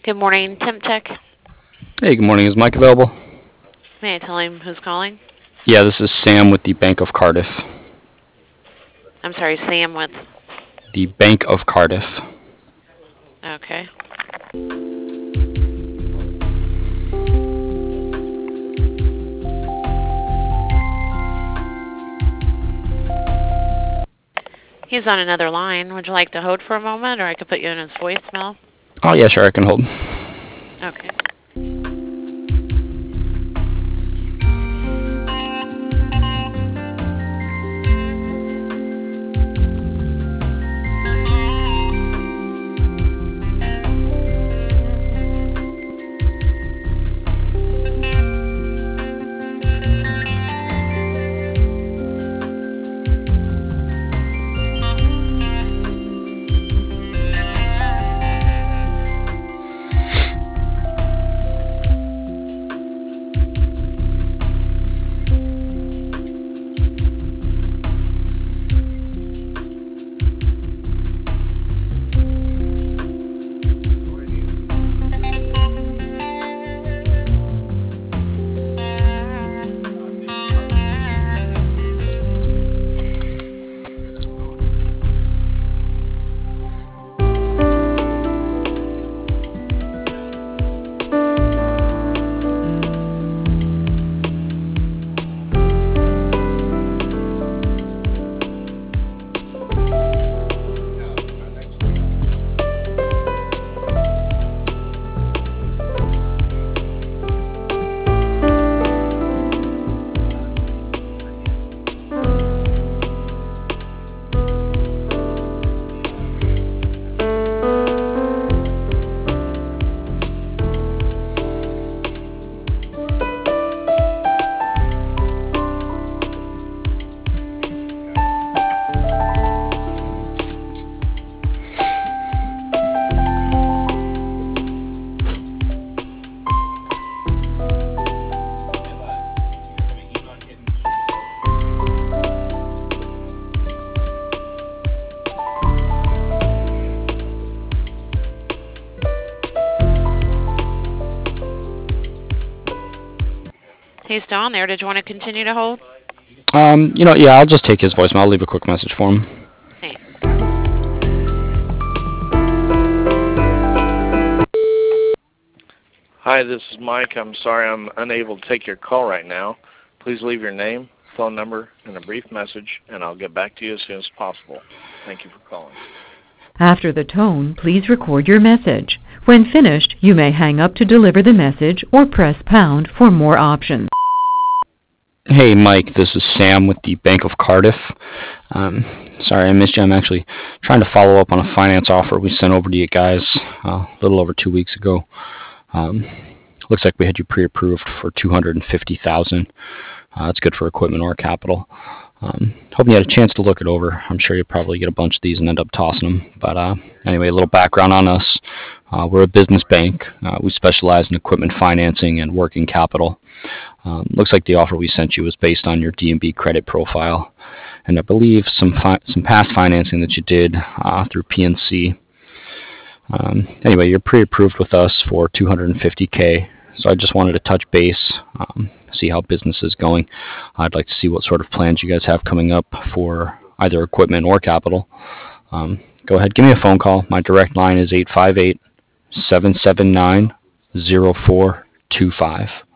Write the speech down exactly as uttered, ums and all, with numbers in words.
Good morning, Temp Tech. Hey, good morning. Is Mike available? May I tell him who's calling? Yeah, this is Sam with the Bank of Cardiff. I'm sorry, Sam with... The Bank of Cardiff. Okay. He's on another line. Would you like to hold for a moment, or I could put you in his voicemail? Oh, yeah, sure, I can hold. Okay. He's still on there. Did you want to continue to hold? Um, you know, yeah, I'll just take his voicemail. I'll leave a quick message for him. Thanks. Hi, this is Mike. I'm sorry I'm unable to take your call right now. Please leave your name, phone number, and a brief message, and I'll get back to you as soon as possible. Thank you for calling. After the tone, please record your message. When finished, you may hang up to deliver the message or press pound for more options. Hey, Mike, this is Sam with the Bank of Cardiff. Um, sorry I missed you. I'm actually trying to follow up on a finance offer we sent over to you guys uh, a little over two weeks ago. Um, looks like we had you pre-approved for two hundred fifty thousand dollars. Uh, that's good for equipment or capital. Um, hoping you had a chance to look it over. I'm sure you'll probably get a bunch of these and end up tossing them. But uh, anyway, a little background on us. Uh, we're a business bank. Uh, we specialize in equipment financing and working capital. Um, looks like the offer we sent you was based on your D and B credit profile, and I believe some fi- some past financing that you did uh, through P N C. Um, anyway, you're pre-approved with us for two hundred fifty K, so I just wanted to touch base, um, see how business is going. I'd like to see what sort of plans you guys have coming up for either equipment or capital. Um, go ahead, give me a phone call. My direct line is eight five eight, seven seven nine, zero four two five.